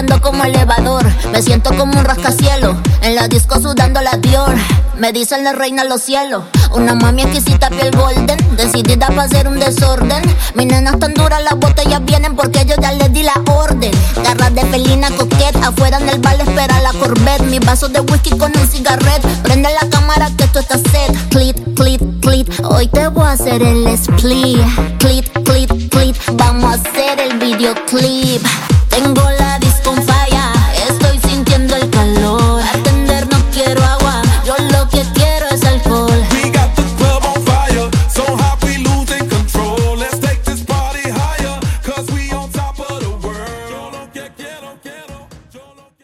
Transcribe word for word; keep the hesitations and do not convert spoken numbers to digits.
subiendo como elevador. Me siento como un rascacielos, en la disco sudando la Dior. Me dicen la reina los cielos, una mami exquisita piel golden, decidida para hacer un desorden. Mis nenas tan duras, las botellas vienen porque yo ya les di la orden. Garras de felina coquette, afuera en el bar espera la Corvette. Mis vasos de whisky con un cigarret, prende la cámara que esto está set. Clit, clit, clit, hoy te voy a hacer el split. Clit, clit, clit, vamos a hacer el videoclip. Tengo